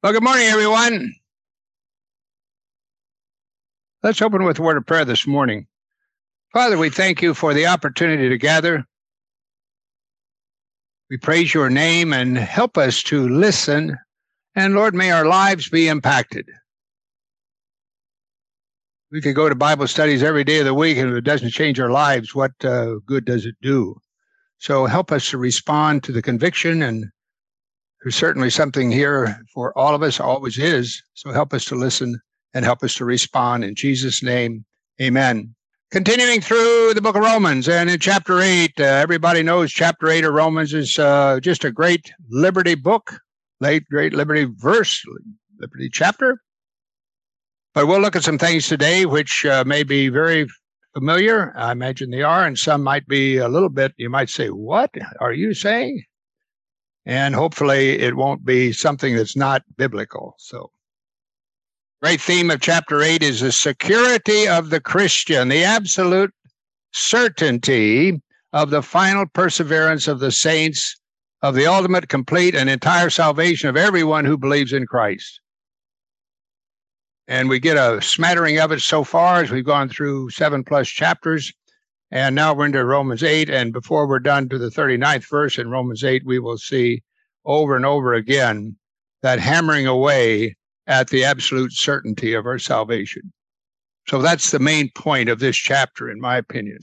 Well, good morning, everyone. Let's open with a word of prayer this morning. Father, we thank you for the opportunity to gather. We praise your name and help us to listen. And Lord, may our lives be impacted. We could go to Bible studies every day of the week, and if it doesn't change our lives, what good does it do? So help us to respond to the conviction, and there's certainly something here for all of us, always is. So help us to listen and help us to respond. In Jesus' name, amen. Continuing through the book of Romans, and in chapter 8, everybody knows chapter 8 of Romans is just a great liberty book, great liberty verse, liberty chapter. But we'll look at some things today which may be very familiar. I imagine they are, and some might be a little bit, you might say, what are you saying? And hopefully it won't be something that's not biblical. So, great theme of chapter 8 is the security of the Christian, the absolute certainty of the final perseverance of the saints, of the ultimate, complete, and entire salvation of everyone who believes in Christ. And we get a smattering of it so far as we've gone through 7+ chapters. And now we're into Romans 8. And before we're done to the 39th verse in Romans 8, we will see over and over again that hammering away at the absolute certainty of our salvation. So that's the main point of this chapter, in my opinion.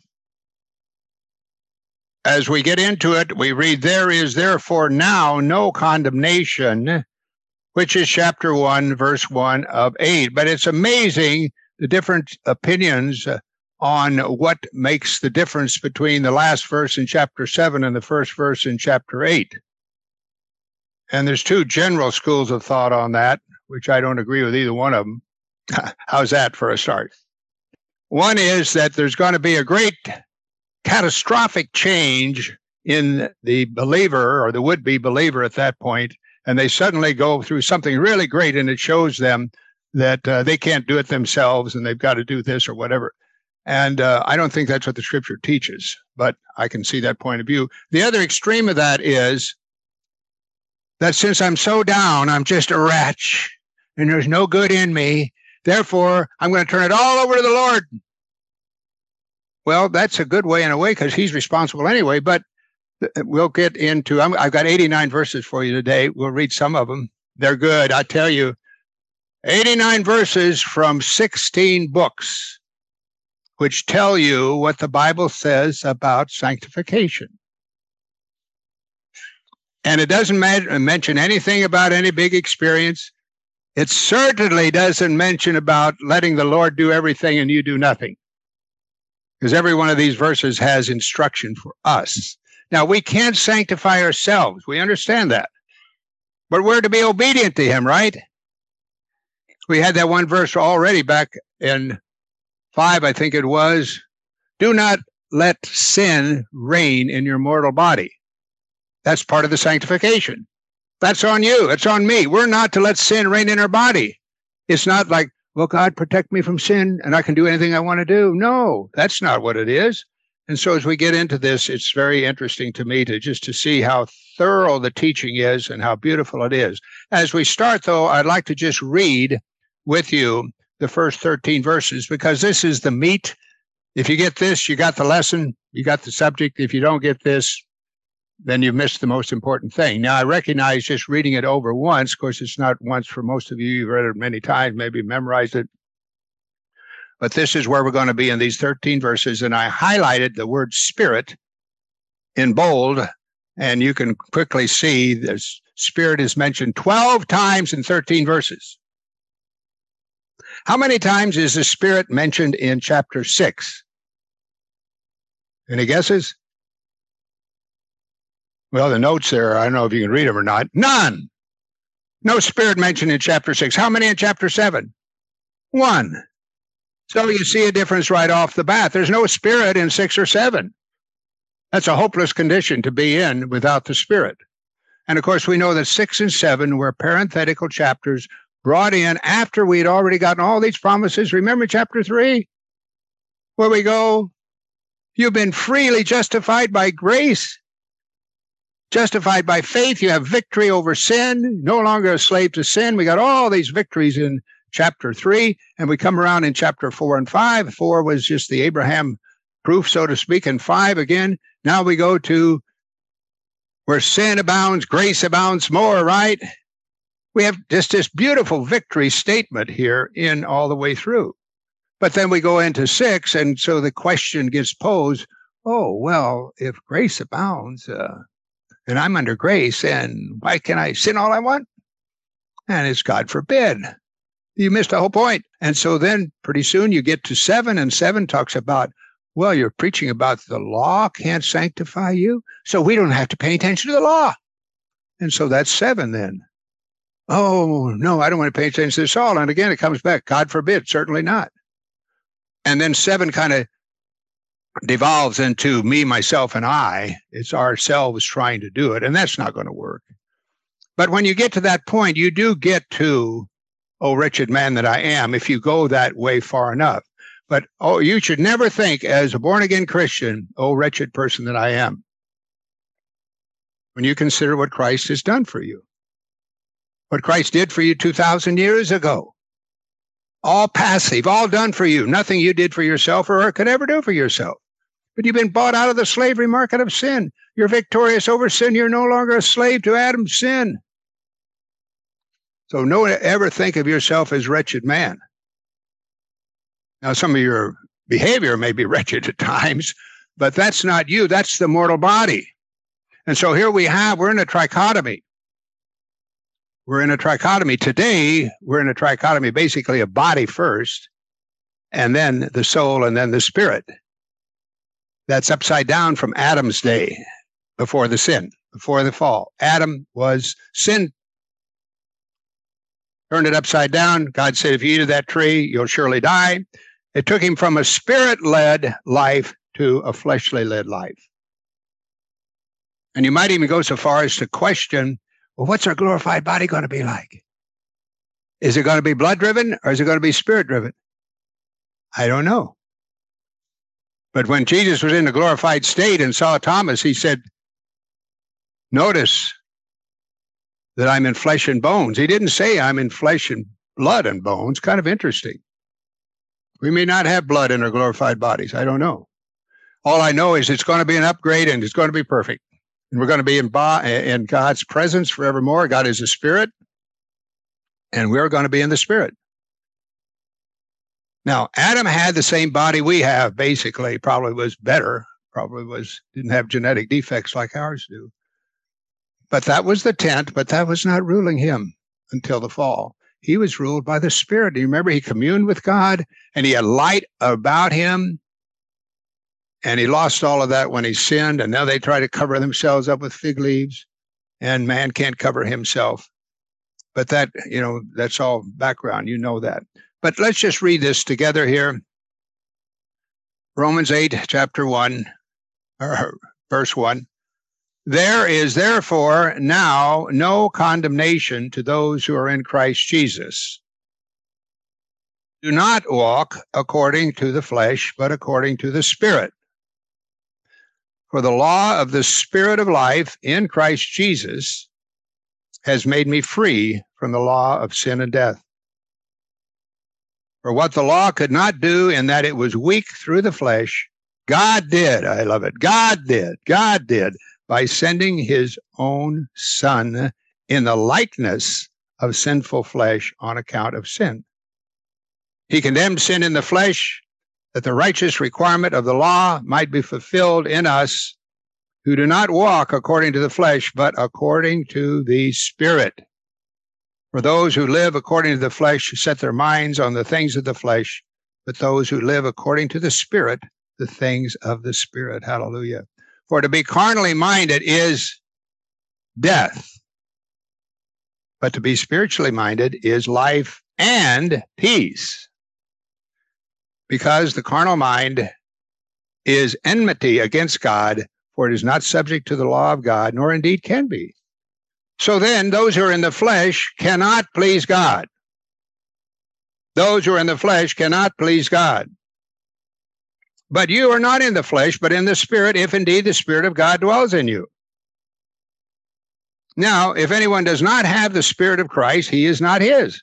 As we get into it, we read, "There is therefore now no condemnation," which is chapter 1, verse 1 of 8. But it's amazing the different opinions on what makes the difference between the last verse in chapter 7 and the first verse in chapter 8. And there's two general schools of thought on that, which I don't agree with either one of them. How's that for a start? One is that there's going to be a great catastrophic change in the believer or the would-be believer at that point, and they suddenly go through something really great, and it shows them that they can't do it themselves and they've got to do this or whatever. And I don't think that's what the scripture teaches, but I can see that point of view. The other extreme of that is that since I'm so down, I'm just a wretch, and there's no good in me, therefore I'm going to turn it all over to the Lord. Well, that's a good way in a way because he's responsible anyway, but we'll get into, I've got 89 verses for you today. We'll read some of them. They're good, I tell you. 89 verses from 16 books, which tell you what the Bible says about sanctification. And it doesn't mention anything about any big experience. It certainly doesn't mention about letting the Lord do everything and you do nothing. Because every one of these verses has instruction for us. Now, we can't sanctify ourselves. We understand that. But we're to be obedient to him, right? We had that one verse already back in 5, I think it was. Do not let sin reign in your mortal body. That's part of the sanctification. That's on you. It's on me. We're not to let sin reign in our body. It's not like, well, God, protect me from sin and I can do anything I want to do. No, that's not what it is. And so as we get into this, it's very interesting to me to see how thorough the teaching is and how beautiful it is. As we start, though, I'd like to just read with you the first 13 verses because this is the meat. If you get this, you got the lesson, you got the subject. If you don't get this, then you've missed the most important thing. Now, I recognize just reading it over once, of course, it's not once for most of you. You've read it many times, maybe memorized it. But this is where we're going to be in these 13 verses. And I highlighted the word spirit in bold, and you can quickly see the spirit is mentioned 12 times in 13 verses. How many times is the spirit mentioned in chapter 6? Any guesses? Well, the notes there, I don't know if you can read them or not. None. No spirit mentioned in chapter 6. How many in chapter 7? 1. So you see a difference right off the bat. There's no spirit in 6 or 7. That's a hopeless condition to be in without the spirit. And of course, we know that 6 and 7 were parenthetical chapters brought in after we'd already gotten all these promises. Remember chapter 3? Where we go, you've been freely justified by grace Justified by faith, you have victory over sin, no longer a slave to sin. We got all these victories in chapter 3, and we come around in chapter 4 and 5. 4 was just the Abraham proof, so to speak, and 5 again. Now we go to where sin abounds, grace abounds more, right? We have just this beautiful victory statement here in all the way through. But then we go into 6, and so the question gets posed, oh, well, if grace abounds, and I'm under grace, and why can I sin all I want? And it's God forbid. You missed the whole point. And so then pretty soon you get to 7, and 7 talks about, well, you're preaching about the law can't sanctify you, so we don't have to pay attention to the law. And so that's 7 then. Oh, no, I don't want to pay attention to this all. And again, it comes back, God forbid, certainly not. And then 7 kind of devolves into me, myself, and I. It's ourselves trying to do it, and that's not going to work. But when you get to that point, you do get to, oh, wretched man that I am, if you go that way far enough. But, oh, you should never think as a born-again Christian, oh, wretched person that I am, when you consider what Christ has done for you. What Christ did for you 2,000 years ago. All passive, all done for you. Nothing you did for yourself or could ever do for yourself. But you've been bought out of the slavery market of sin. You're victorious over sin. You're no longer a slave to Adam's sin. So don't ever think of yourself as wretched man. Now, some of your behavior may be wretched at times, but that's not you. That's the mortal body. And so here we're in a trichotomy. We're in a trichotomy. Today, we're in a trichotomy, basically a body first, and then the soul, and then the spirit. That's upside down from Adam's day, before the sin, before the fall. Adam was sin. Turned it upside down. God said, if you eat of that tree, you'll surely die. It took him from a spirit-led life to a fleshly-led life. And you might even go so far as to question, well, what's our glorified body going to be like? Is it going to be blood-driven or is it going to be spirit-driven? I don't know. But when Jesus was in the glorified state and saw Thomas, he said, notice that I'm in flesh and bones. He didn't say I'm in flesh and blood and bones. Kind of interesting. We may not have blood in our glorified bodies. I don't know. All I know is it's going to be an upgrade and it's going to be perfect. And we're going to be in God's presence forevermore. God is a spirit, and we're going to be in the spirit. Now, Adam had the same body we have, basically. Probably was better. Didn't have genetic defects like ours do. But that was the tent, but that was not ruling him until the fall. He was ruled by the Spirit. Do you remember he communed with God, and he had light about him? And he lost all of that when he sinned, and now they try to cover themselves up with fig leaves, and man can't cover himself. But that, that's all background. You know that. But let's just read this together here. Romans 8, chapter 1, or verse 1. There is therefore now no condemnation to those who are in Christ Jesus. Do not walk according to the flesh, but according to the Spirit. For the law of the Spirit of life in Christ Jesus has made me free from the law of sin and death. For what the law could not do in that it was weak through the flesh, God did. I love it. God did by sending his own Son in the likeness of sinful flesh on account of sin. He condemned sin in the flesh, that the righteous requirement of the law might be fulfilled in us who do not walk according to the flesh, but according to the Spirit. For those who live according to the flesh set their minds on the things of the flesh, but those who live according to the Spirit, the things of the Spirit. Hallelujah. For to be carnally minded is death, but to be spiritually minded is life and peace. Because the carnal mind is enmity against God, for it is not subject to the law of God, nor indeed can be. So then, those who are in the flesh cannot please God. Those who are in the flesh cannot please God. But you are not in the flesh, but in the Spirit, if indeed the Spirit of God dwells in you. Now, if anyone does not have the Spirit of Christ, he is not his.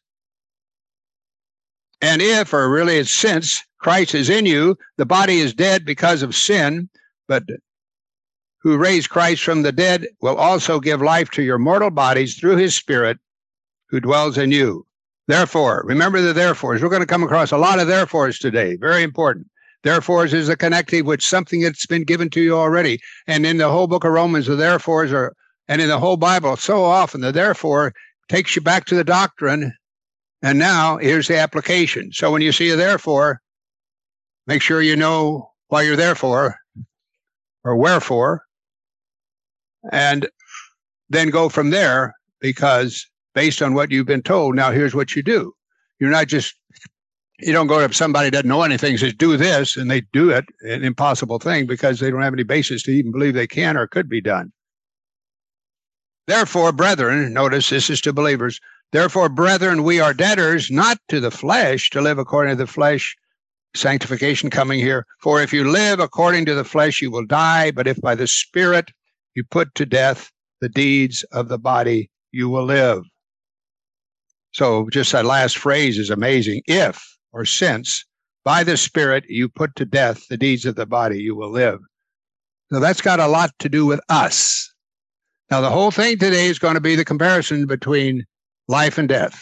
And if, or really it's since, Christ is in you, the body is dead because of sin, but who raised Christ from the dead will also give life to your mortal bodies through his Spirit who dwells in you. Therefore, remember the therefores. We're going to come across a lot of therefores today. Very important. Therefores is a connective with something that's been given to you already. And in the whole book of Romans, the therefores are, and in the whole Bible, so often the therefore takes you back to the doctrine. And now here's the application. So when you see a therefore, make sure you know why you're there for or wherefore, and then go from there, because based on what you've been told, now here's what you do. You're not just, you don't go to somebody that doesn't know anything and says, do this, and they do it, an impossible thing, because they don't have any basis to even believe they can or could be done. Therefore, brethren, notice this is to believers, therefore, brethren, we are debtors, not to the flesh, to live according to the flesh, sanctification coming here. For if you live according to the flesh, you will die, but if by the Spirit you put to death the deeds of the body, you will live. So just that last phrase is amazing. If, or since, by the Spirit you put to death the deeds of the body, you will live. So that's got a lot to do with us. Now, the whole thing today is going to be the comparison between life and death.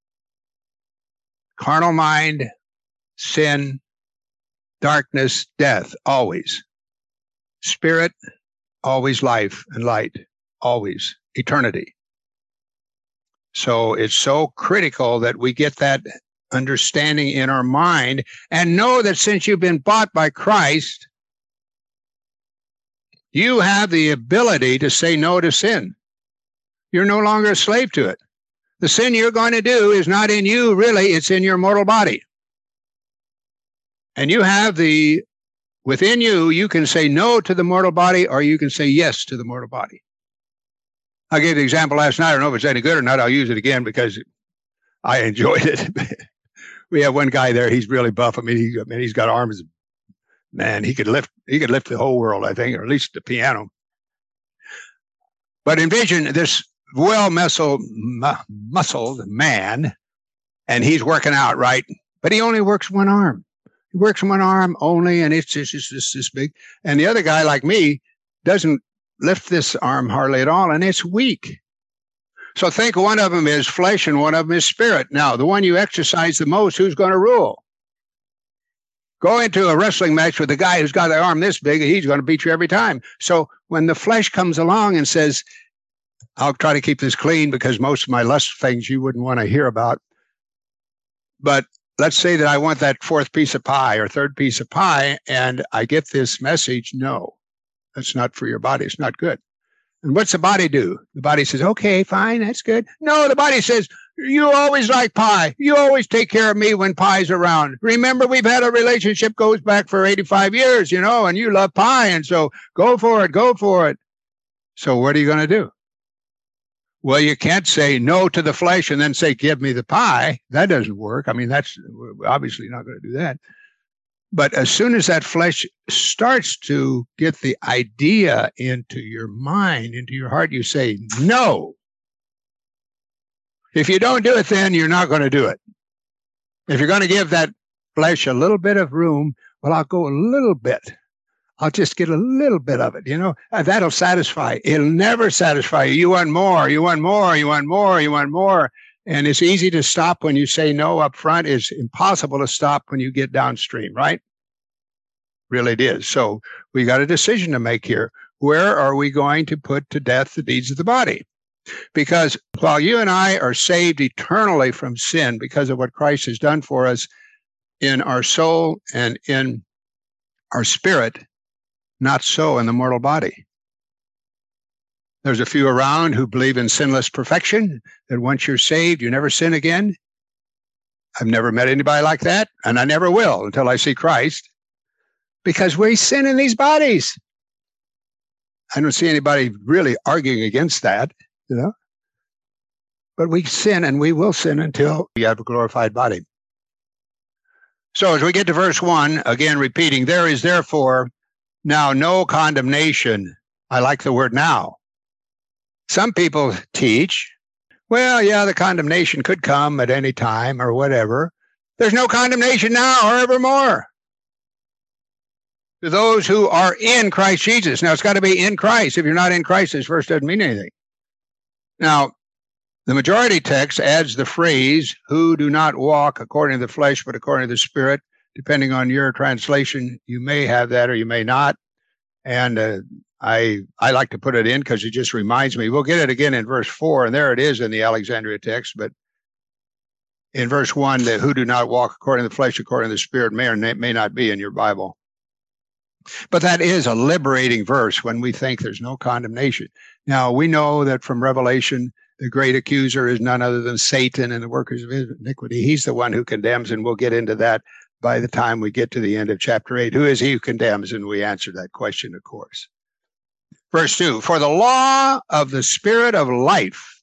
Carnal mind, sin, darkness, death, always. Spirit, always life and light, always eternity. So it's so critical that we get that understanding in our mind and know that since you've been bought by Christ, you have the ability to say no to sin. You're no longer a slave to it. The sin you're going to do is not in you, really, it's in your mortal body. And you have within you, you can say no to the mortal body, or you can say yes to the mortal body. I gave the example last night. I don't know if it's any good or not. I'll use it again because I enjoyed it. We have one guy there. He's really buff. I mean, he's got arms. Man, he could lift the whole world, I think, or at least the piano. But envision this well-muscled man, and he's working out, right? But he only works one arm. He works one arm only, and it's just this big. And the other guy, like me, doesn't lift this arm hardly at all, and it's weak. So think one of them is flesh and one of them is spirit. Now, the one you exercise the most, who's going to rule? Go into a wrestling match with a guy who's got an arm this big, and he's going to beat you every time. So when the flesh comes along and says, I'll try to keep this clean because most of my lust things you wouldn't want to hear about. But let's say that I want that fourth piece of pie or third piece of pie, and I get this message, no, that's not for your body. It's not good. And what's the body do? The body says, okay, fine, that's good. No, the body says, you always like pie. You always take care of me when pie's around. Remember, we've had a relationship goes back for 85 years, and you love pie. And so go for it, go for it. So what are you going to do? Well, you can't say no to the flesh and then say, give me the pie. That doesn't work. I mean, that's obviously not going to do that. But as soon as that flesh starts to get the idea into your mind, into your heart, you say, no. If you don't do it, then you're not going to do it. If you're going to give that flesh a little bit of room, well, I'll go a little bit. I'll just get a little bit of it, that'll satisfy. It'll never satisfy you. You want more, you want more, you want more, you want more. And it's easy to stop when you say no up front. It's impossible to stop when you get downstream, right? Really it is. So we got a decision to make here. Where are we going to put to death the deeds of the body? Because while you and I are saved eternally from sin because of what Christ has done for us in our soul and in our spirit, not so in the mortal body. There's a few around who believe in sinless perfection, that once you're saved, you never sin again. I've never met anybody like that, and I never will until I see Christ, because we sin in these bodies. I don't see anybody really arguing against that, But we sin, and we will sin until we have a glorified body. So as we get to verse 1, again repeating, there is therefore now no condemnation. I like the word now. Some people teach, well, yeah, the condemnation could come at any time or whatever. There's no condemnation now or evermore to those who are in Christ Jesus. Now, it's got to be in Christ. If you're not in Christ, this verse doesn't mean anything. Now, the majority text adds the phrase, who do not walk according to the flesh, but according to the Spirit. Depending on your translation, you may have that or you may not. And I like to put it in because it just reminds me. We'll get it again in verse 4, and there it is in the Alexandria text. But in verse 1, the who do not walk according to the flesh, according to the Spirit may or may not be in your Bible. But that is a liberating verse when we think there's no condemnation. Now, we know that from Revelation, the great accuser is none other than Satan and the workers of iniquity. He's the one who condemns, and we'll get into that by the time we get to the end of chapter 8. Who is he who condemns? And we answer that question, of course. Verse 2, for the law of the Spirit of life.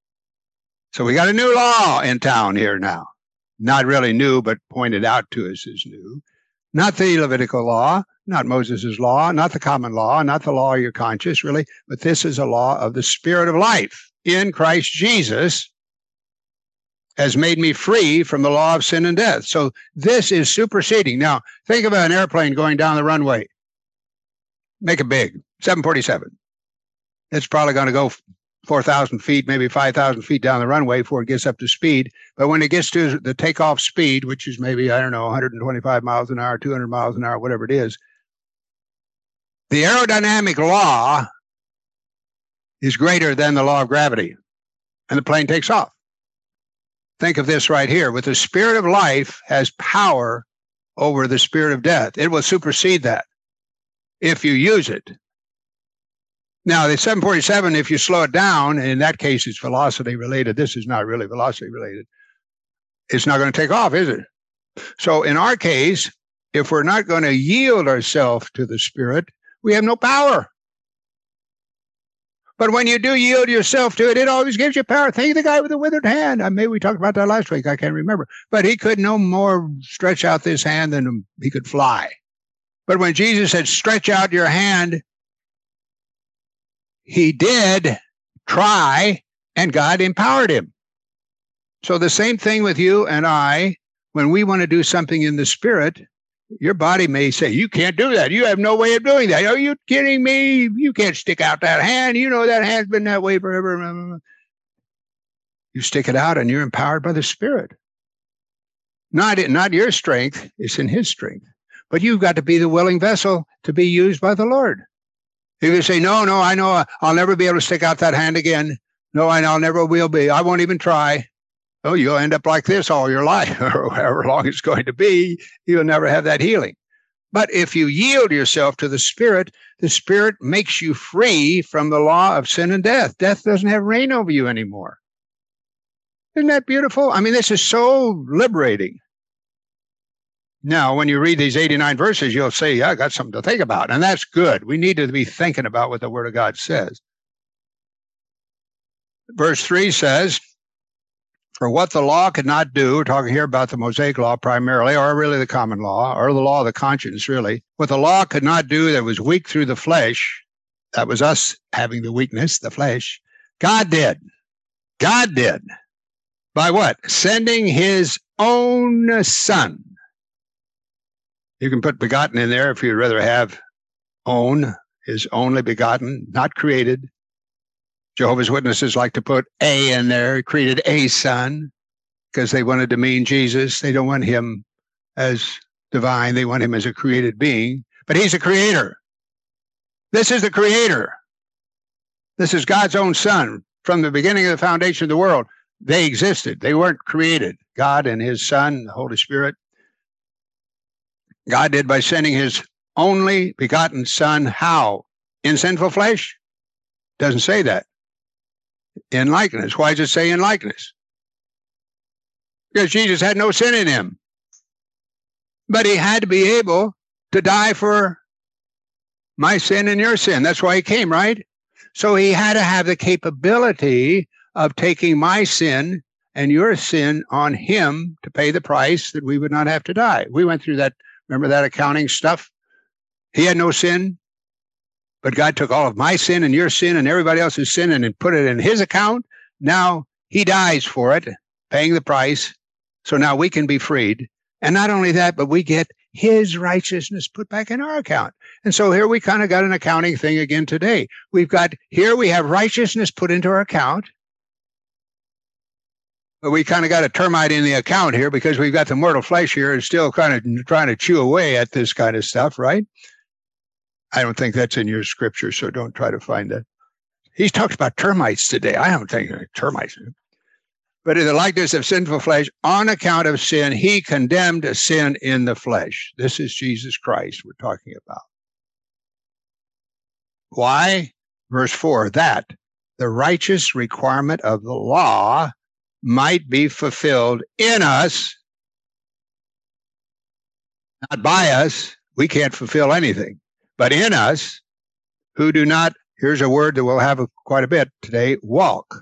So we got a new law in town here now. Not really new, but pointed out to us as new. Not the Levitical law, not Moses' law, not the common law, not the law of your conscience, really, but this is a law of the Spirit of life in Christ Jesus has made me free from the law of sin and death. So this is superseding. Now, think about an airplane going down the runway. Make it big, 747. It's probably going to go 4,000 feet, maybe 5,000 feet down the runway before it gets up to speed. But when it gets to the takeoff speed, which is maybe, 125 miles an hour, 200 miles an hour, whatever it is, the aerodynamic law is greater than the law of gravity, and the plane takes off. Think of this right here. With the Spirit of life has power over the spirit of death. It will supersede that if you use it. Now, the 747, if you slow it down, in that case, it's velocity related. This is not really velocity related. It's not going to take off, is it? So in our case, if we're not going to yield ourselves to the Spirit, we have no power. But when you do yield yourself to it, it always gives you power. Think of the guy with the withered hand. Maybe we talked about that last week. I can't remember. But he could no more stretch out this hand than he could fly. But when Jesus said, stretch out your hand, he did try, and God empowered him. So the same thing with you and I, when we want to do something in the Spirit, your body may say, you can't do that. You have no way of doing that. Are you kidding me? You can't stick out that hand. You know that hand's been that way forever. You stick it out and you're empowered by the Spirit. Not your strength, it's in His strength. But you've got to be the willing vessel to be used by the Lord. If you say, no, I know I'll never be able to stick out that hand again. No, I'll never will be. I won't even try. Oh, you'll end up like this all your life, or however long it's going to be. You'll never have that healing. But if you yield yourself to the Spirit makes you free from the law of sin and death. Death doesn't have reign over you anymore. Isn't that beautiful? I mean, this is so liberating. Now, when you read these 89 verses, you'll say, yeah, I got something to think about. And that's good. We need to be thinking about what the Word of God says. Verse 3 says, for what the law could not do, we're talking here about the Mosaic law primarily, or really the common law, or the law of the conscience, really. What the law could not do that was weak through the flesh, that was us having the weakness, the flesh, God did. God did. By what? Sending His own Son. You can put begotten in there if you'd rather have own, His only begotten, not created. Jehovah's Witnesses like to put a in there, created a Son, because they wanted to mean Jesus. They don't want Him as divine. They want Him as a created being. But He's a creator. This is the creator. This is God's own Son. From the beginning of the foundation of the world, they existed. They weren't created. God and His Son, the Holy Spirit. God did by sending His only begotten Son. How? In sinful flesh? Doesn't say that. In likeness. Why does it say in likeness? Because Jesus had no sin in Him. But He had to be able to die for my sin and your sin. That's why He came, right? So He had to have the capability of taking my sin and your sin on Him to pay the price that we would not have to die. We went through that. Remember that accounting stuff? He had no sin, But God took all of my sin and your sin and everybody else's sin and put it in his account. Now he dies for it, paying the price. So now we can be freed. And not only that, but we get his righteousness put back in our account. And so here we kind of got an accounting thing again today. We have righteousness put into our account. But we kind of got a termite in the account here because we've got the mortal flesh here and still kind of trying to chew away at this kind of stuff, right? I don't think that's in your scripture, so don't try to find that. He's talked about termites today. I don't think termites. But in the likeness of sinful flesh, on account of sin, he condemned sin in the flesh. This is Jesus Christ we're talking about. Why? Verse 4, that the righteous requirement of the law might be fulfilled in us, not by us. We can't fulfill anything. But in us, who do not, here's a word that we'll have quite a bit today, walk.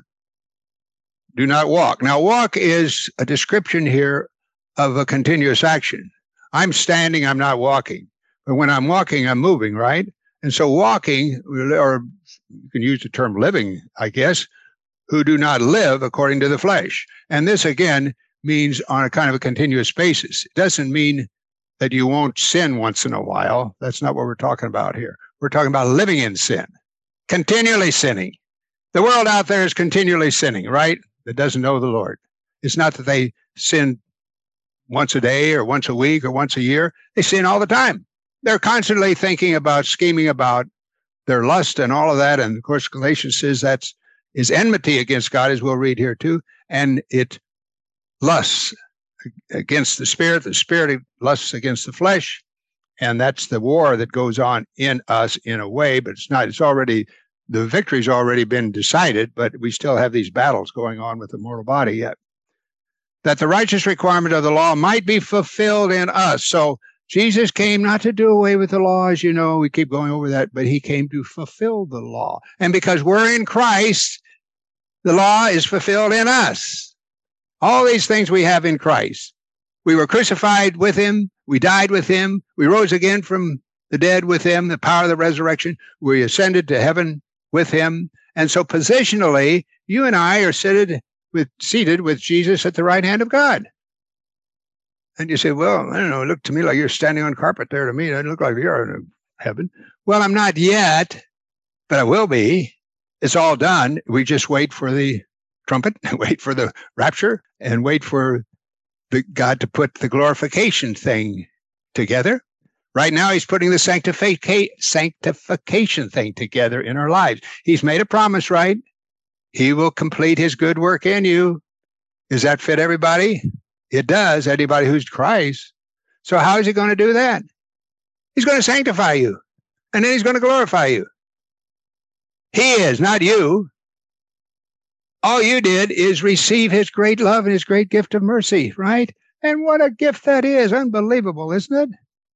Do not walk. Now, walk is a description here of a continuous action. I'm standing, I'm not walking. But when I'm walking, I'm moving, right? And so walking, or you can use the term living, I guess, who do not live according to the flesh. And this, again, means on a kind of a continuous basis. It doesn't mean that you won't sin once in a while. That's not what we're talking about here. We're talking about living in sin, continually sinning. The world out there is continually sinning, right? That doesn't know the Lord. It's not that they sin once a day or once a week or once a year. They sin all the time. They're constantly thinking about, scheming about their lust and all of that. And of course, Galatians says that's is enmity against God, as we'll read here too. And it lusts against the spirit lusts against the flesh. And that's the war that goes on in us in a way, but the victory's already been decided, but we still have these battles going on with the mortal body yet. That the righteous requirement of the law might be fulfilled in us. So Jesus came not to do away with the law, as you know, we keep going over that, but he came to fulfill the law. And because we're in Christ, the law is fulfilled in us. All these things we have in Christ. We were crucified with him. We died with him. We rose again from the dead with him, the power of the resurrection. We ascended to heaven with him. And so positionally, you and I are seated with Jesus at the right hand of God. And you say, well, I don't know, it looked to me like you're standing on carpet there to me. It doesn't look like you're in heaven. Well, I'm not yet, but I will be. It's all done. We just wait for the trumpet, wait for the rapture, and wait for God to put the glorification thing together. Right now, he's putting the sanctification thing together in our lives. He's made a promise, right? He will complete his good work in you. Does that fit everybody? It does, anybody who's Christ. So how is he going to do that? He's going to sanctify you, and then he's going to glorify you. He is, not you. All you did is receive his great love and his great gift of mercy, right? And what a gift that is. Unbelievable, isn't it?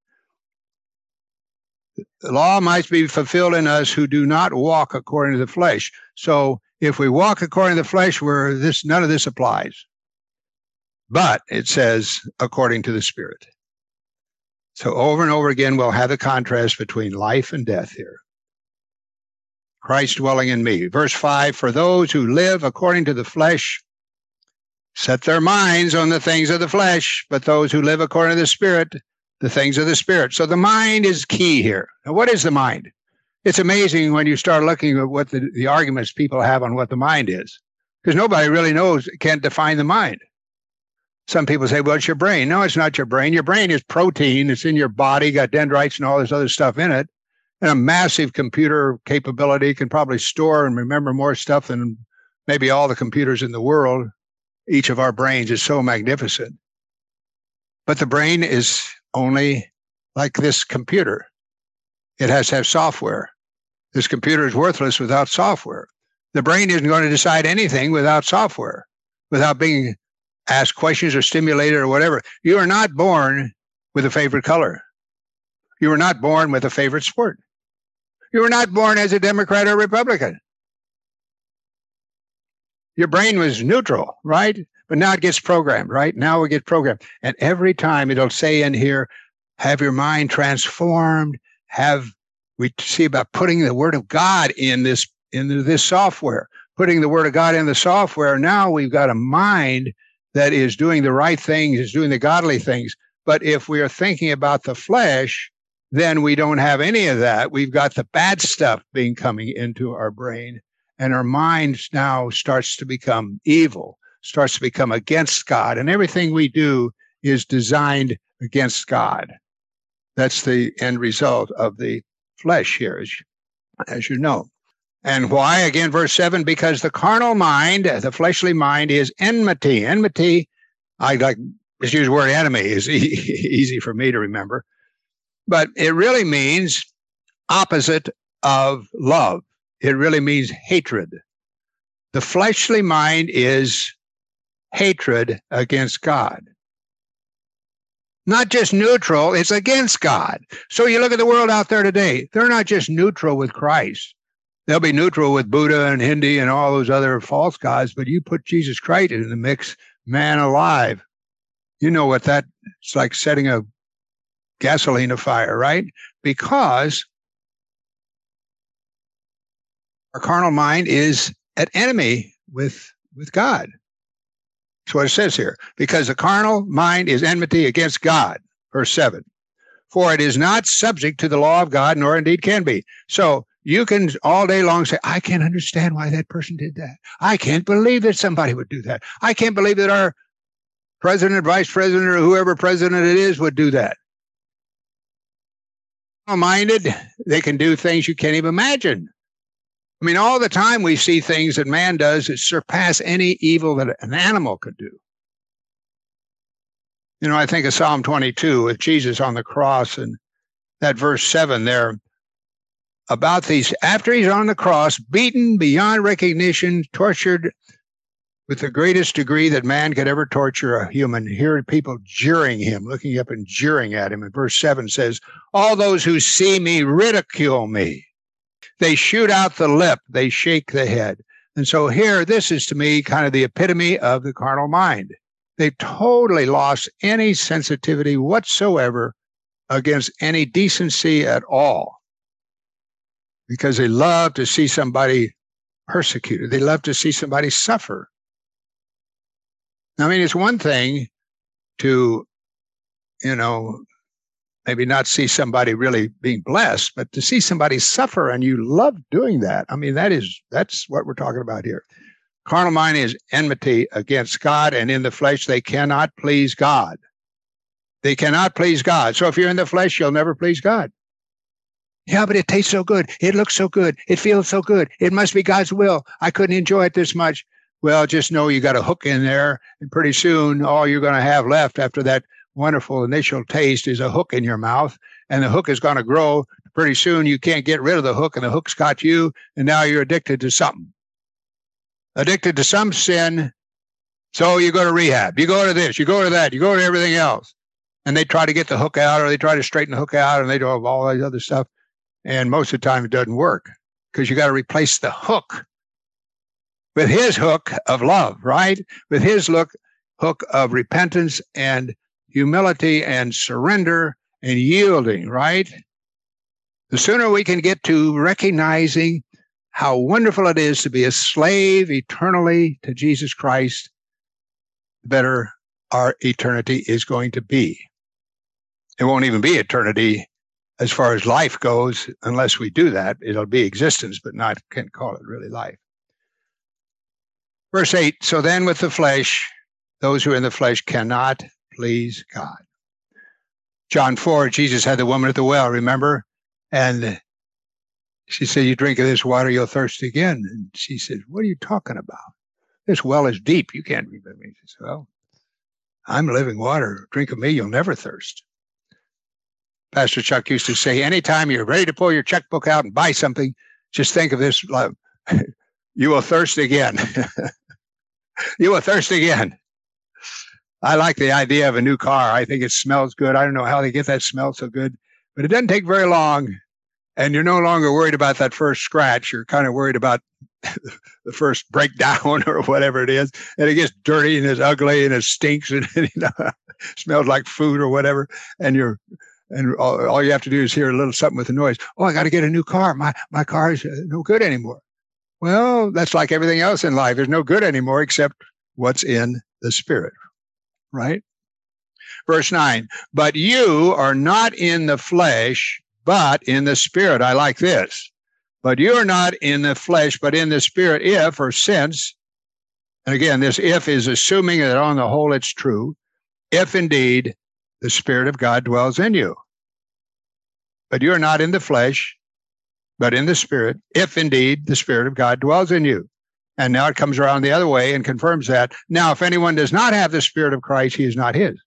The law might be fulfilled in us who do not walk according to the flesh. So if we walk according to the flesh, none of this applies. But it says, according to the Spirit. So over and over again, we'll have the contrast between life and death here. Christ dwelling in me. Verse 5, for those who live according to the flesh set their minds on the things of the flesh, but those who live according to the Spirit, the things of the Spirit. So the mind is key here. Now, what is the mind? It's amazing when you start looking at what the arguments people have on what the mind is, because nobody really can't define the mind. Some people say, well, it's your brain. No, it's not your brain. Your brain is protein. It's in your body, got dendrites and all this other stuff in it. And a massive computer capability can probably store and remember more stuff than maybe all the computers in the world. Each of our brains is so magnificent. But the brain is only like this computer. It has to have software. This computer is worthless without software. The brain isn't going to decide anything without software, without being asked questions or stimulated or whatever. You are not born with a favorite color. You were not born with a favorite sport. You were not born as a Democrat or Republican. Your brain was neutral, right? But now it gets programmed, right? Now we get programmed. And every time it'll say in here, have your mind transformed, have we see about putting the Word of God into this software, putting the Word of God in the software. Now we've got a mind that is doing the right things, is doing the godly things. But if we are thinking about the flesh, then we don't have any of that. We've got the bad stuff coming into our brain, and our mind now starts to become evil, starts to become against God, and everything we do is designed against God. That's the end result of the flesh here, as you know. And why? Again, verse 7, because the carnal mind, the fleshly mind, is enmity. Enmity, I like just use the word enemy, is easy for me to remember. But it really means opposite of love. It really means hatred. The fleshly mind is hatred against God. Not just neutral, it's against God. So you look at the world out there today, they're not just neutral with Christ. They'll be neutral with Buddha and Hindi and all those other false gods, but you put Jesus Christ in the mix, man alive. You know what it's like setting a gasoline afire, right? Because our carnal mind is at enemy with God. That's what it says here. Because the carnal mind is enmity against God, verse 7. For it is not subject to the law of God, nor indeed can be. So you can all day long say, I can't understand why that person did that. I can't believe that somebody would do that. I can't believe that our president, vice president, or whoever president it is would do that. Minded, they can do things you can't even imagine. I mean, all the time we see things that man does that surpass any evil that an animal could do. You know, I think of Psalm 22 with Jesus on the cross and that verse 7 there about these, after he's on the cross, beaten beyond recognition, tortured with the greatest degree that man could ever torture a human. Here people jeering him, looking up and jeering at him. And verse 7 says, all those who see me ridicule me. They shoot out the lip, they shake the head. And so here, this is to me kind of the epitome of the carnal mind. They totally lost any sensitivity whatsoever against any decency at all, because they love to see somebody persecuted. They love to see somebody suffer. I mean, it's one thing to, maybe not see somebody really being blessed, but to see somebody suffer, and you love doing that. I mean, that's what we're talking about here. Carnal mind is enmity against God, and in the flesh, they cannot please God. They cannot please God. So if you're in the flesh, you'll never please God. Yeah, but it tastes so good. It looks so good. It feels so good. It must be God's will. I couldn't enjoy it this much. Well, just know you got a hook in there, and pretty soon all you're going to have left after that wonderful initial taste is a hook in your mouth, and the hook is going to grow. Pretty soon you can't get rid of the hook, and the hook's got you, and now you're addicted to something. Addicted to some sin, so you go to rehab. You go to this, you go to that, you go to everything else. And they try to get the hook out, or they try to straighten the hook out, and they do all that other stuff. And most of the time it doesn't work, because you got to replace the hook with his hook of love, right? With his hook of repentance and humility and surrender and yielding, right? The sooner we can get to recognizing how wonderful it is to be a slave eternally to Jesus Christ, the better our eternity is going to be. It won't even be eternity as far as life goes unless we do that. It'll be existence, but can't call it really life. Verse 8, so then with the flesh, those who are in the flesh cannot please God. John 4, Jesus had the woman at the well, remember? And she said, you drink of this water, you'll thirst again. And she said, what are you talking about? This well is deep. You can't drink of me. She said, well, I'm living water. Drink of me, you'll never thirst. Pastor Chuck used to say, anytime you're ready to pull your checkbook out and buy something, just think of this. You will thirst again. You will thirst again. I like the idea of a new car. I think it smells good. I don't know how they get that smell so good, but it doesn't take very long. And you're no longer worried about that first scratch. You're kind of worried about the first breakdown or whatever it is. And it gets dirty and it's ugly and it stinks and smells like food or whatever. And you're And all you have to do is hear a little something with a noise. Oh, I got to get a new car. My car is no good anymore. Well, that's like everything else in life. There's no good anymore except what's in the Spirit, right? Verse 9, but you are not in the flesh, but in the Spirit. I like this. But you are not in the flesh, but in the Spirit, if or since, and again, this if is assuming that on the whole it's true, if indeed the Spirit of God dwells in you. But you are not in the flesh, but in the Spirit, if indeed the Spirit of God dwells in you. And now it comes around the other way and confirms that. Now, if anyone does not have the Spirit of Christ, he is not his.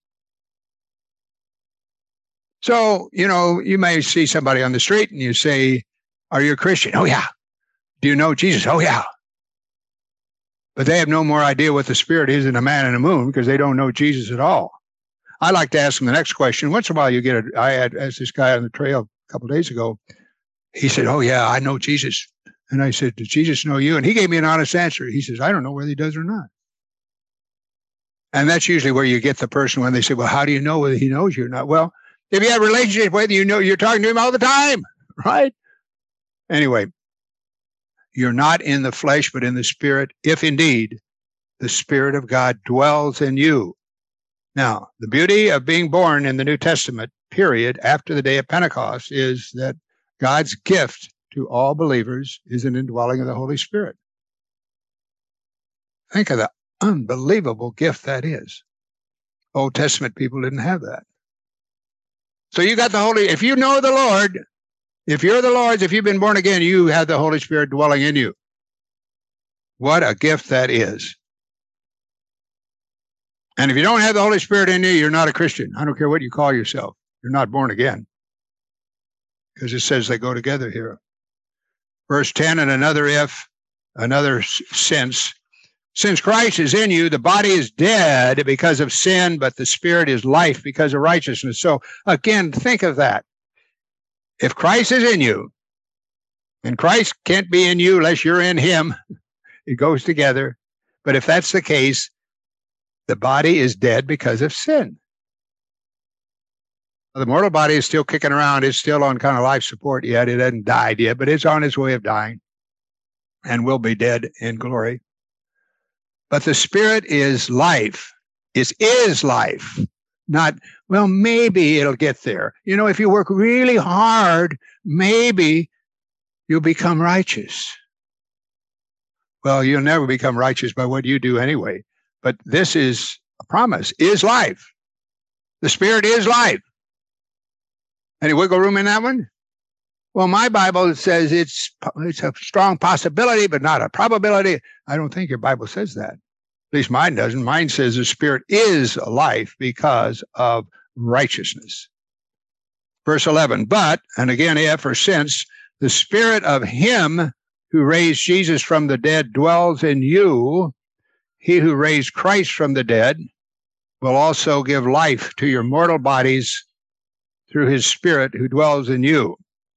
So, you may see somebody on the street and you say, are you a Christian? Oh, yeah. Do you know Jesus? Oh, yeah. But they have no more idea what the Spirit is than a man in the moon because they don't know Jesus at all. I like to ask them the next question. Once in a while you get I had asked this guy on the trail a couple of days ago. He said, oh, yeah, I know Jesus. And I said, does Jesus know you? And he gave me an honest answer. He says, I don't know whether he does or not. And that's usually where you get the person when they say, well, how do you know whether he knows you or not? Well, if you have a relationship with him, you're talking to him all the time, right? Anyway, you're not in the flesh, but in the Spirit, if indeed the Spirit of God dwells in you. Now, the beauty of being born in the New Testament, period, after the day of Pentecost, is that God's gift to all believers is an indwelling of the Holy Spirit. Think of the unbelievable gift that is. Old Testament people didn't have that. So you got the Holy, if you know the Lord, if you're the Lord's, if you've been born again, you have the Holy Spirit dwelling in you. What a gift that is. And if you don't have the Holy Spirit in you, you're not a Christian. I don't care what you call yourself. You're not born again. Because it says they go together here. Verse 10, and another sense. Since Christ is in you, the body is dead because of sin, but the Spirit is life because of righteousness. So again, think of that. If Christ is in you, and Christ can't be in you unless you're in him, it goes together. But if that's the case, the body is dead because of sin. The mortal body is still kicking around. It's still on kind of life support yet. It hasn't died yet, but it's on its way of dying and will be dead in glory. But the Spirit is life. It is life. Not, well, maybe it'll get there. If you work really hard, maybe you'll become righteous. Well, you'll never become righteous by what you do anyway. But this is a promise, is life. The Spirit is life. Any wiggle room in that one? Well, my Bible says it's a strong possibility, but not a probability. I don't think your Bible says that. At least mine doesn't. Mine says the Spirit is life because of righteousness. Verse 11, but, and again, if or since, the Spirit of him who raised Jesus from the dead dwells in you, he who raised Christ from the dead will also give life to your mortal bodies through his Spirit who dwells in you.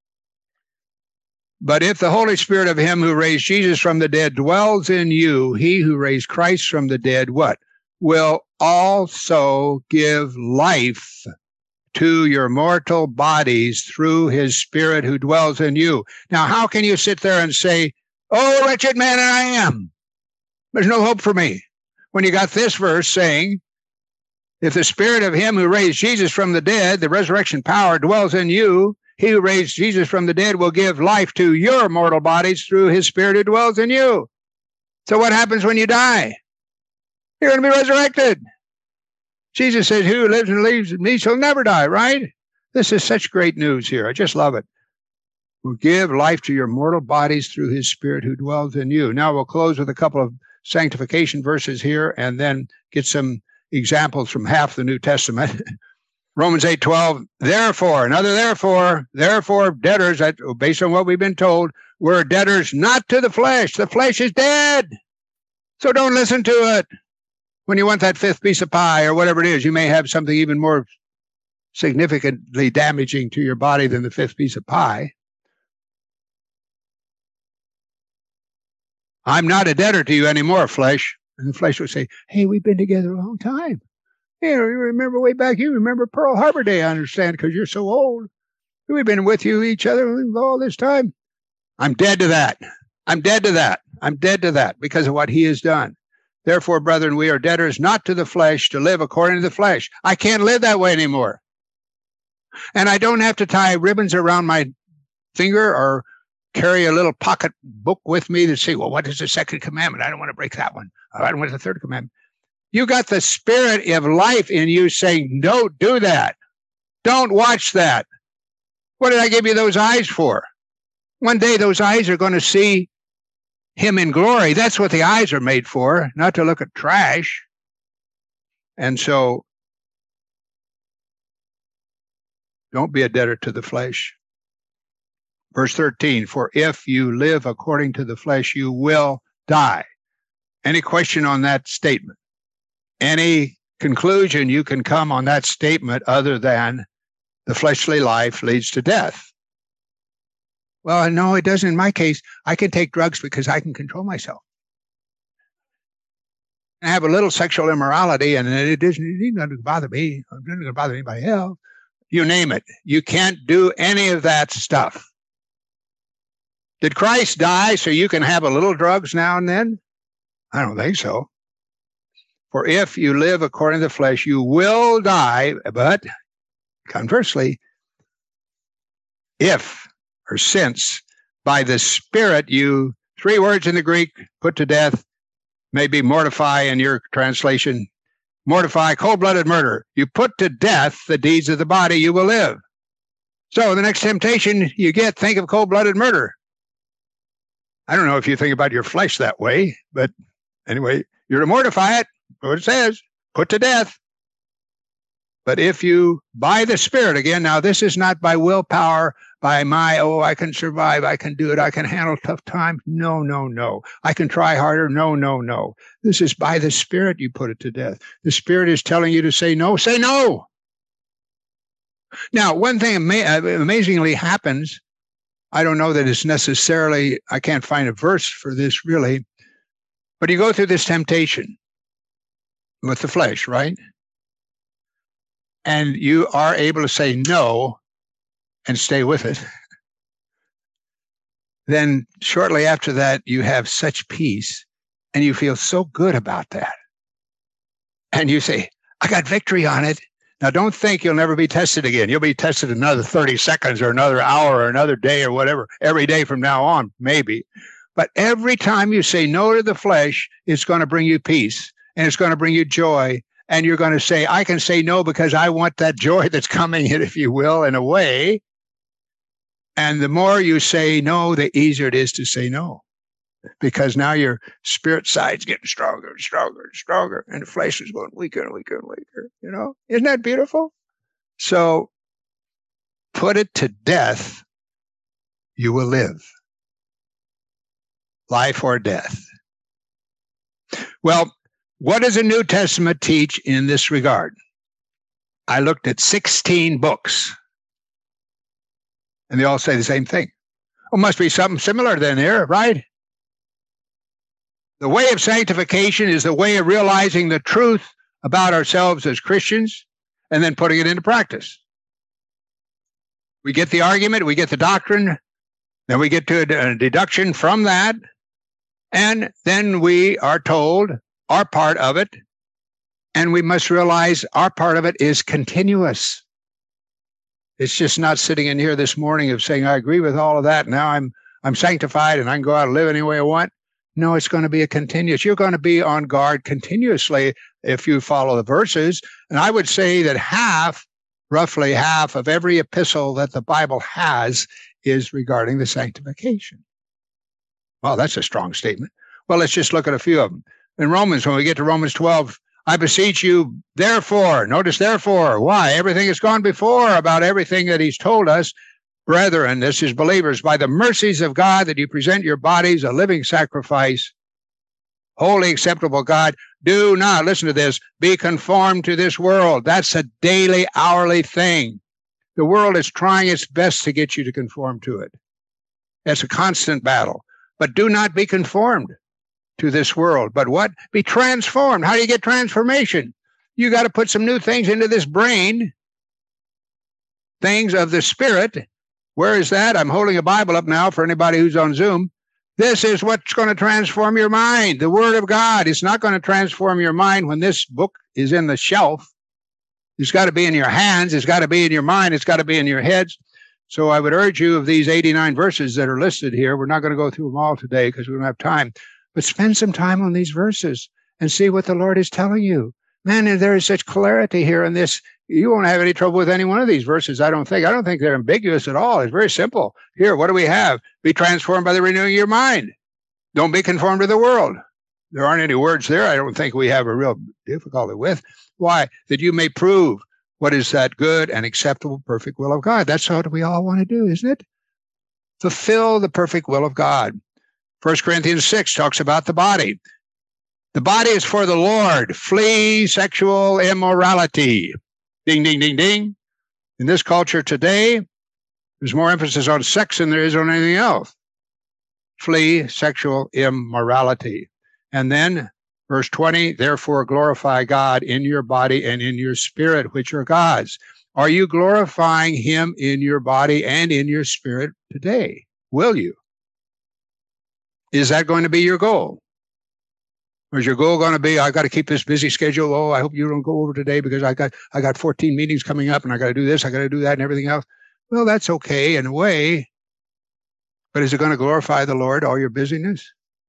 But if the Holy Spirit of him who raised Jesus from the dead dwells in you, he who raised Christ from the dead, what? Will also give life to your mortal bodies through his Spirit who dwells in you. Now, how can you sit there and say, oh, wretched man I am, there's no hope for me, when you got this verse saying, if the Spirit of him who raised Jesus from the dead, the resurrection power, dwells in you, he who raised Jesus from the dead will give life to your mortal bodies through his Spirit who dwells in you. So what happens when you die? You're going to be resurrected. Jesus says, who lives and believes in me shall never die, right? This is such great news here. I just love it. Will give life to your mortal bodies through his Spirit who dwells in you. Now we'll close with a couple of sanctification verses here and then get some examples from half the New Testament. Romans 8:12, therefore, debtors, based on what we've been told, we're debtors not to the flesh. The flesh is dead. So don't listen to it. When you want that fifth piece of pie or whatever it is, you may have something even more significantly damaging to your body than the fifth piece of pie. I'm not a debtor to you anymore, flesh. And the flesh would say, hey, we've been together a long time. You remember way back, you remember Pearl Harbor Day, I understand, because you're so old. We've been with each other all this time. I'm dead to that. I'm dead to that. I'm dead to that because of what he has done. Therefore, brethren, we are debtors not to the flesh to live according to the flesh. I can't live that way anymore. And I don't have to tie ribbons around my finger or carry a little pocket book with me to say, well, what is the second commandment? I don't want to break that one. I don't want the third commandment. You got the spirit of life in you saying, don't do that. Don't watch that. What did I give you those eyes for? One day those eyes are going to see him in glory. That's what the eyes are made for, not to look at trash. And so, don't be a debtor to the flesh. Verse 13, for if you live according to the flesh, you will die. Any question on that statement? Any conclusion you can come on that statement other than the fleshly life leads to death? Well, no, it doesn't. In my case, I can take drugs because I can control myself. I have a little sexual immorality, and it doesn't bother me. It doesn't bother anybody else. You name it. You can't do any of that stuff. Did Christ die so you can have a little drugs now and then? I don't think so. For if you live according to the flesh, you will die. But conversely, if or since by the Spirit you, 3 words in the Greek, put to death, maybe mortify in your translation, mortify, cold-blooded murder. You put to death the deeds of the body, you will live. So the next temptation you get, think of cold-blooded murder. I don't know if you think about your flesh that way, but anyway, you're to mortify it. What it says, put to death. But if you, by the Spirit, again, now this is not by willpower, by I can survive, I can do it, I can handle tough times. No, no, no. I can try harder. No, no, no. This is by the Spirit you put it to death. The Spirit is telling you to say no, say no. Now, one thing amazingly happens, I don't know that it's necessarily, I can't find a verse for this really, but you go through this temptation with the flesh, right? And you are able to say no and stay with it. Then shortly after that, you have such peace and you feel so good about that. And you say, I got victory on it. Now, don't think you'll never be tested again. You'll be tested another 30 seconds or another hour or another day or whatever, every day from now on, maybe. But every time you say no to the flesh, it's going to bring you peace and it's going to bring you joy. And you're going to say, I can say no because I want that joy that's coming in, if you will, in a way. And the more you say no, the easier it is to say no. Because now your spirit side's getting stronger and stronger and stronger, and the flesh is going weaker and weaker and weaker. You know, isn't that beautiful? So put it to death, you will live. Life or death. Well, what does the New Testament teach in this regard? I looked at 16 books, and they all say the same thing. Well, must be something similar then here, right? The way of sanctification is the way of realizing the truth about ourselves as Christians and then putting it into practice. We get the argument, we get the doctrine, then we get to a deduction from that, and then we are told our part of it, and we must realize our part of it is continuous. It's just not sitting in here this morning of saying, I agree with all of that, now I'm sanctified and I can go out and live any way I want. No, it's going to be a continuous. You're going to be on guard continuously if you follow the verses. And I would say that roughly half of every epistle that the Bible has is regarding the sanctification. Well, that's a strong statement. Well, let's just look at a few of them. In Romans, when we get to Romans 12, I beseech you, therefore, notice therefore, why? Everything has gone before about everything that he's told us. Brethren, this is believers, by the mercies of God, that you present your bodies a living sacrifice, wholly acceptable God. Do not, listen to this, be conformed to this world. That's a daily, hourly thing. The world is trying its best to get you to conform to it. It's a constant battle. But do not be conformed to this world. But what? Be transformed. How do you get transformation? You got to put some new things into this brain, things of the Spirit. Where is that? I'm holding a Bible up now for anybody who's on Zoom. This is what's going to transform your mind, the Word of God. It's not going to transform your mind when this book is in the shelf. It's got to be in your hands. It's got to be in your mind. It's got to be in your heads. So I would urge you, of these 89 verses that are listed here, we're not going to go through them all today because we don't have time, but spend some time on these verses and see what the Lord is telling you. Man, there is such clarity here in this. You won't have any trouble with any one of these verses, I don't think. I don't think they're ambiguous at all. It's very simple. Here, what do we have? Be transformed by the renewing of your mind. Don't be conformed to the world. There aren't any words there I don't think we have a real difficulty with. Why? That you may prove what is that good and acceptable, perfect will of God. That's what we all want to do, isn't it? Fulfill the perfect will of God. 1 Corinthians 6 talks about the body. The body is for the Lord. Flee sexual immorality. Ding, ding, ding, ding. In this culture today, there's more emphasis on sex than there is on anything else. Flee sexual immorality. And then verse 20, therefore glorify God in your body and in your spirit, which are God's. Are you glorifying him in your body and in your spirit today? Will you? Is that going to be your goal? Or is your goal going to be, I got to keep this busy schedule. Oh, I hope you don't go over today because I got 14 meetings coming up and I got to do this, I got to do that and everything else. Well, that's okay in a way. But is it going to glorify the Lord, all your busyness?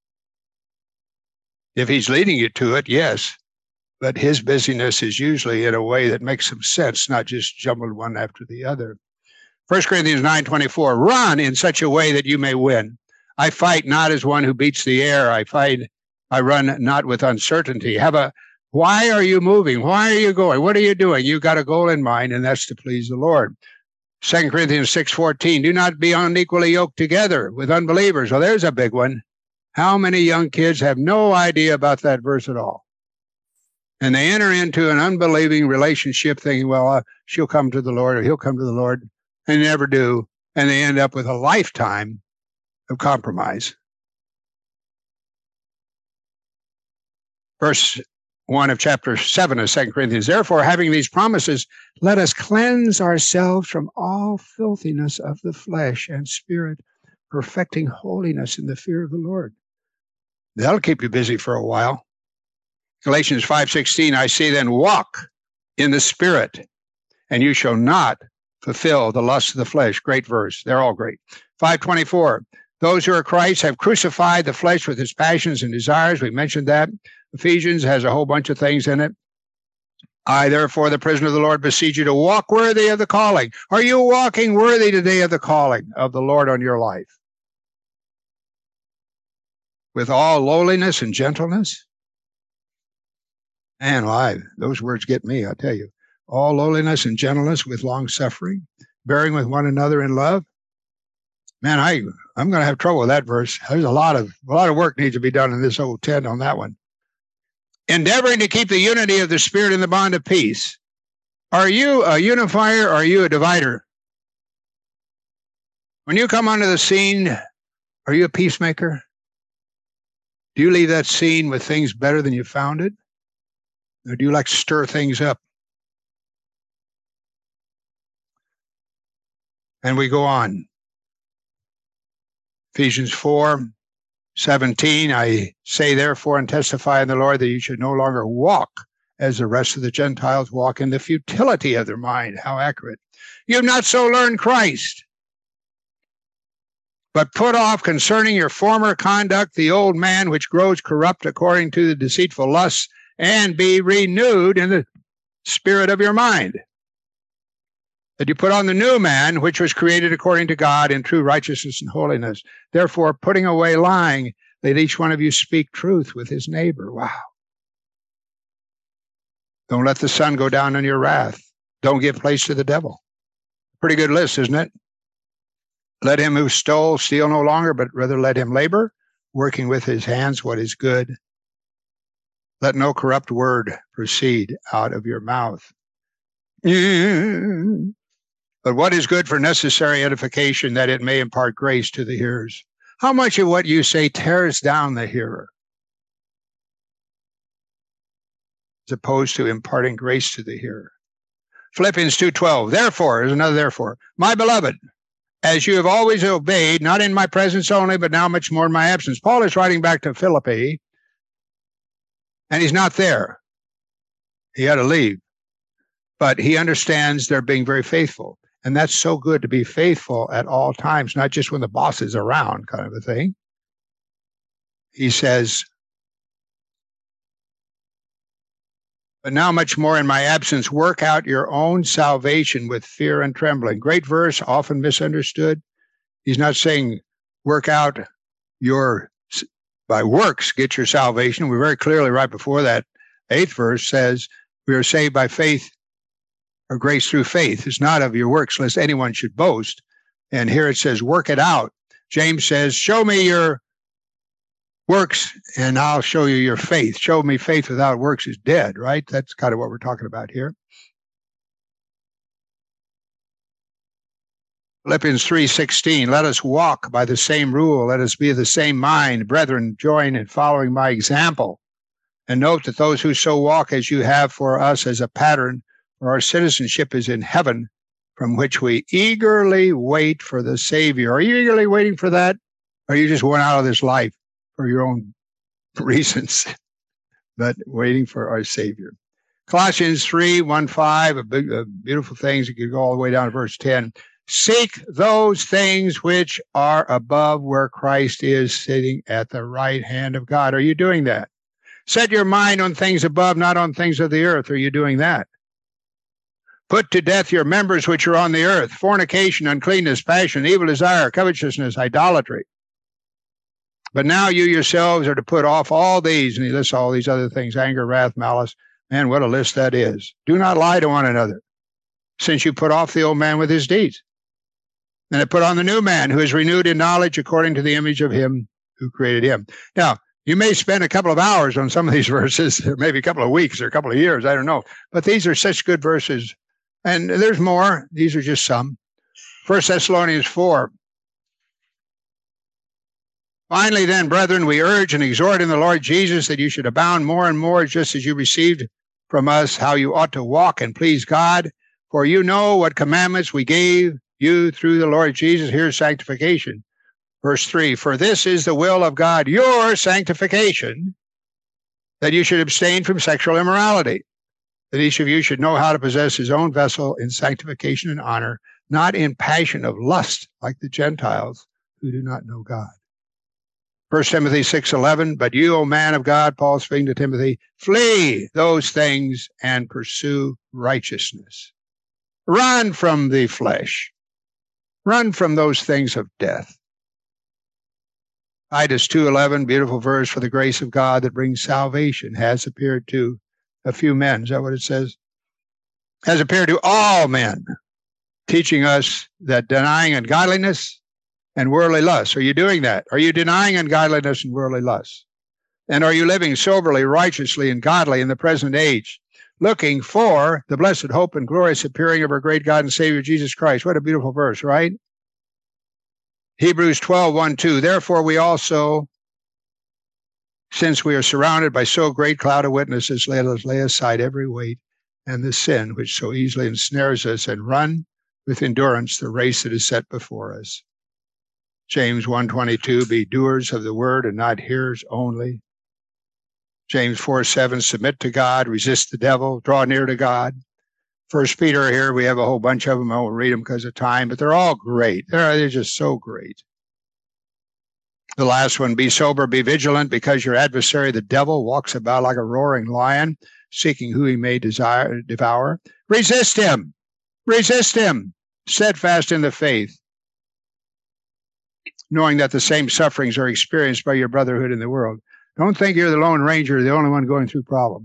If he's leading you to it, yes. But his busyness is usually in a way that makes some sense, not just jumbled one after the other. 1 Corinthians 9:24, run in such a way that you may win. I fight not as one who beats the air. I run not with uncertainty. Why are you moving? Why are you going? What are you doing? You've got a goal in mind, and that's to please the Lord. 2 Corinthians 6:14, do not be unequally yoked together with unbelievers. Well, there's a big one. How many young kids have no idea about that verse at all? And they enter into an unbelieving relationship thinking, well, she'll come to the Lord or he'll come to the Lord, and they never do. And they end up with a lifetime of compromise. Verse 1 of chapter 7 of 2 Corinthians, therefore, having these promises, let us cleanse ourselves from all filthiness of the flesh and spirit, perfecting holiness in the fear of the Lord. That'll keep you busy for a while. Galatians 5:16, I say then, walk in the Spirit, and you shall not fulfill the lust of the flesh. Great verse. They're all great. 5:24, those who are Christ have crucified the flesh with its passions and desires. We mentioned that. Ephesians has a whole bunch of things in it. I, therefore, the prisoner of the Lord, beseech you to walk worthy of the calling. Are you walking worthy today of the calling of the Lord on your life? With all lowliness and gentleness? Man, those words get me, I tell you. All lowliness and gentleness with long suffering, bearing with one another in love. Man, I'm going to have trouble with that verse. There's a lot of work needs to be done in this old tent on that one. Endeavoring to keep the unity of the Spirit in the bond of peace. Are you a unifier or are you a divider? When you come onto the scene, are you a peacemaker? Do you leave that scene with things better than you found it? Or do you like to stir things up? And we go on. Ephesians 4:17, I say therefore and testify in the Lord that you should no longer walk as the rest of the Gentiles walk in the futility of their mind. How accurate. You have not so learned Christ, but put off concerning your former conduct the old man which grows corrupt according to the deceitful lusts, and be renewed in the spirit of your mind. That you put on the new man, which was created according to God in true righteousness and holiness. Therefore, putting away lying, let each one of you speak truth with his neighbor. Wow. Don't let the sun go down on your wrath. Don't give place to the devil. Pretty good list, isn't it? Let him who stole steal no longer, but rather let him labor, working with his hands what is good. Let no corrupt word proceed out of your mouth. But what is good for necessary edification, that it may impart grace to the hearers? How much of what you say tears down the hearer? as opposed to imparting grace to the hearer. Philippians 2:12, therefore, there's another therefore, my beloved, as you have always obeyed, not in my presence only, but now much more in my absence. Paul is writing back to Philippi, and he's not there. He had to leave. But he understands they're being very faithful. And that's so good to be faithful at all times, not just when the boss is around, kind of a thing. He says, but now much more in my absence, work out your own salvation with fear and trembling. Great verse, often misunderstood. He's not saying work out by works, get your salvation. We very clearly, right before that 8th verse says, we are saved by faith or grace through faith. It's not of your works, lest anyone should boast. And here it says, work it out. James says, show me your works and I'll show you your faith. Show me faith without works is dead, right? That's kind of what we're talking about here. Philippians 3:16, let us walk by the same rule. Let us be of the same mind. Brethren, join in following my example. And note that those who so walk as you have for us as a pattern, for our citizenship is in heaven, from which we eagerly wait for the Savior. Are you eagerly waiting for that? Or you just went out of this life for your own reasons, but waiting for our Savior? Colossians 3:1-5, beautiful things. You could go all the way down to verse 10. Seek those things which are above, where Christ is sitting at the right hand of God. Are you doing that? Set your mind on things above, not on things of the earth. Are you doing that? Put to death your members which are on the earth: fornication, uncleanness, passion, evil desire, covetousness, idolatry. But now you yourselves are to put off all these, and he lists all these other things: anger, wrath, malice. Man, what a list that is. Do not lie to one another, since you put off the old man with his deeds, and have put on the new man, who is renewed in knowledge according to the image of him who created him. Now, you may spend a couple of hours on some of these verses, or maybe a couple of weeks or a couple of years, I don't know. But these are such good verses. And there's more. These are just some. 1 Thessalonians 4. Finally then, brethren, we urge and exhort in the Lord Jesus that you should abound more and more, just as you received from us how you ought to walk and please God. For you know what commandments we gave you through the Lord Jesus. Here's sanctification. Verse 3, for this is the will of God, your sanctification, that you should abstain from sexual immorality, that each of you should know how to possess his own vessel in sanctification and honor, not in passion of lust like the Gentiles who do not know God. 1 Timothy 6:11, but you, O man of God, Paul speaking to Timothy, flee those things and pursue righteousness. Run from the flesh. Run from those things of death. Titus 2:11, beautiful verse, for the grace of God that brings salvation has appeared to a few men. Is that what it says? Has appeared to all men, teaching us that denying ungodliness and worldly lust. Are you doing that? Are you denying ungodliness and worldly lust? And are you living soberly, righteously, and godly in the present age, looking for the blessed hope and glorious appearing of our great God and Savior Jesus Christ? What a beautiful verse, right? Hebrews 12:1-2, therefore we also, since we are surrounded by so great cloud of witnesses, let us lay aside every weight and the sin which so easily ensnares us, and run with endurance the race that is set before us. James 1:22, be doers of the word and not hearers only. James 4:7, submit to God, resist the devil, draw near to God. 1 Peter here, we have a whole bunch of them. I won't read them because of time, but they're all great. They're just so great. The last one, be sober, be vigilant, because your adversary, the devil, walks about like a roaring lion, seeking who he may devour. Resist him, steadfast in the faith, knowing that the same sufferings are experienced by your brotherhood in the world. Don't think you're the Lone Ranger, the only one going through problems.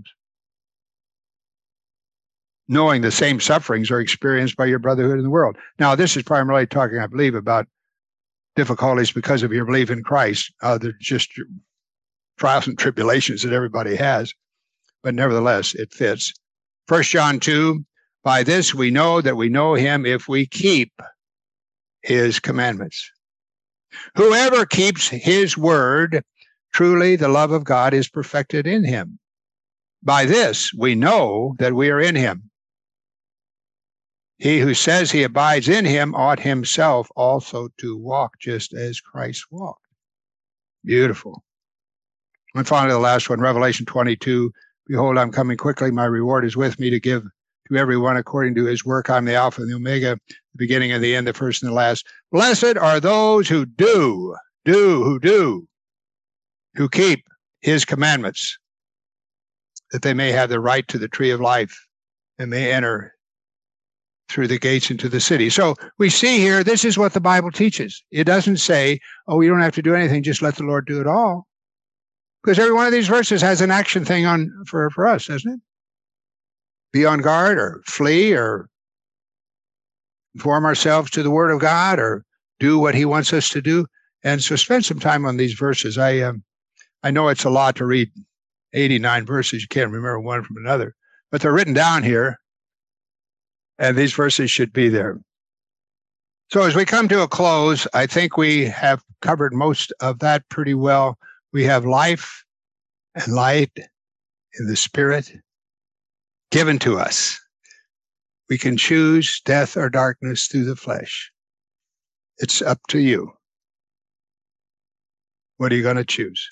Knowing the same sufferings are experienced by your brotherhood in the world. Now, this is primarily talking, I believe, about difficulties because of your belief in Christ. They're just trials and tribulations that everybody has. But nevertheless, it fits. 1 John 2, by this we know that we know him if we keep his commandments. Whoever keeps his word, truly the love of God is perfected in him. By this we know that we are in him. He who says he abides in him ought himself also to walk just as Christ walked. Beautiful. And finally, the last one, Revelation 22. Behold, I'm coming quickly. My reward is with me to give to everyone according to his work. I'm the Alpha and the Omega, the beginning and the end, the first and the last. Blessed are those who who keep his commandments, that they may have the right to the tree of life and may enter through the gates into the city. So we see here, this is what the Bible teaches. It doesn't say, oh, you don't have to do anything, just let the Lord do it all. Because every one of these verses has an action thing on for us, doesn't it? Be on guard or flee or conform ourselves to the Word of God or do what he wants us to do. And so spend some time on these verses. I know it's a lot to read 89 verses. You can't remember one from another, but they're written down here. And these verses should be there. So as we come to a close, I think we have covered most of that pretty well. We have life and light in the Spirit given to us. We can choose death or darkness through the flesh. It's up to you. What are you going to choose?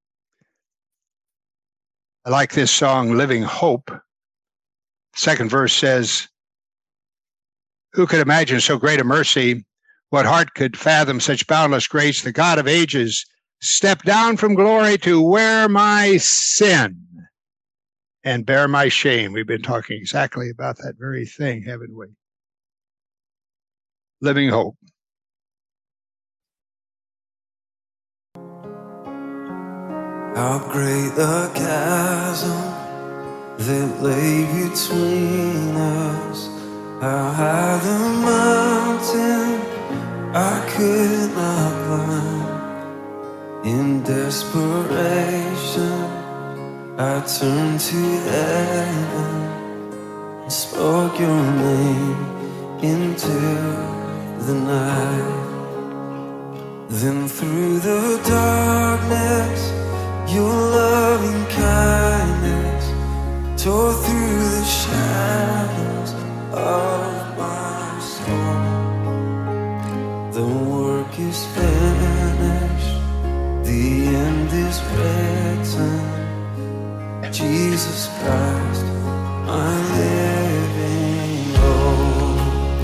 I like this song, Living Hope. Second verse says, who could imagine so great a mercy? What heart could fathom such boundless grace? The God of ages stepped down from glory to wear my sin and bear my shame. We've been talking exactly about that very thing, haven't we? Living hope. How great the chasm that lay between us. How high the mountain I could not climb. In desperation, I turned to heaven and spoke your name into the night. Then through the darkness, your loving kindness tore through the shadows of my soul. The work is finished, the end is written. Jesus Christ, my living hope.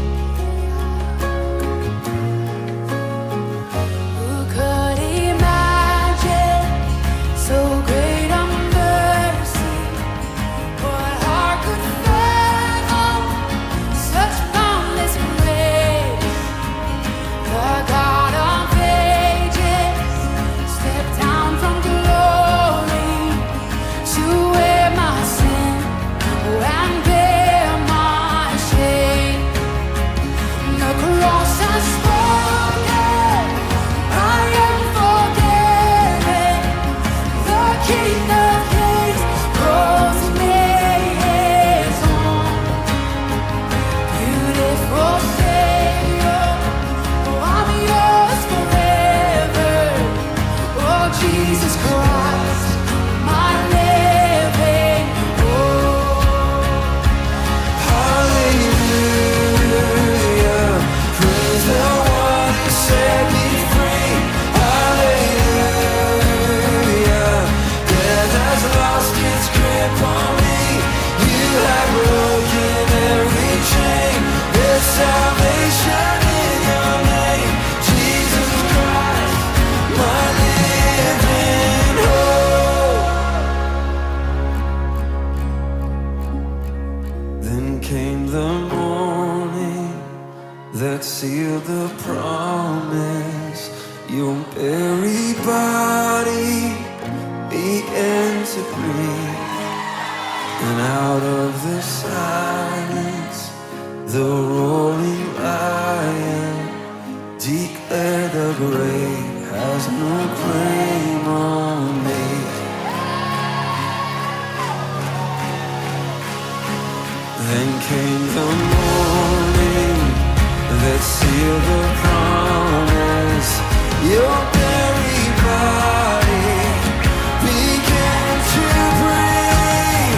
Who could imagine so great a mercy? What heart could fathom such boundless grace? The God of ages stepped down from glory to wear my sin and bear my shame. The cross has spoken, I am forgiven. The King of Kings calls me his own. Beautiful Savior, oh, I'm yours forever. Oh, Jesus Christ, my living hope. Hallelujah, praise the one who set me free. Hallelujah, death has lost its grip on me. You have broken every chain. There's salvation in your name, Jesus Christ, my living hope. Then came the morning that sealed the promise. Your very body began to breathe, and out of the silence, the roaring lion declared the grave has no claim on me. Then came the morning that sealed the promise. Your very body began to breathe,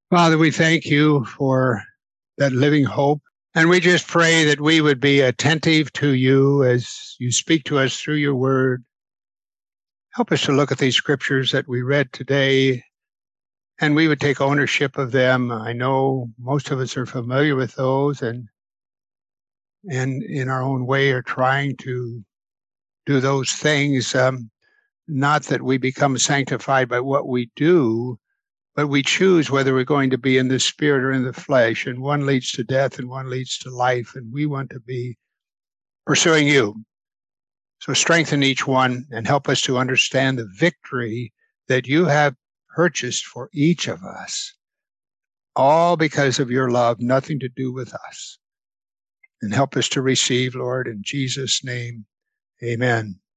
Father, we thank you for that living hope. And we just pray that we would be attentive to you as you speak to us through your word. Help us to look at these scriptures that we read today, and we would take ownership of them. I know most of us are familiar with those and in our own way are trying to do those things. Not that we become sanctified by what we do, but we choose whether we're going to be in the spirit or in the flesh, and one leads to death and one leads to life, and we want to be pursuing you. So strengthen each one and help us to understand the victory that you have purchased for each of us, all because of your love, nothing to do with us. And help us to receive, Lord, in Jesus' name, amen.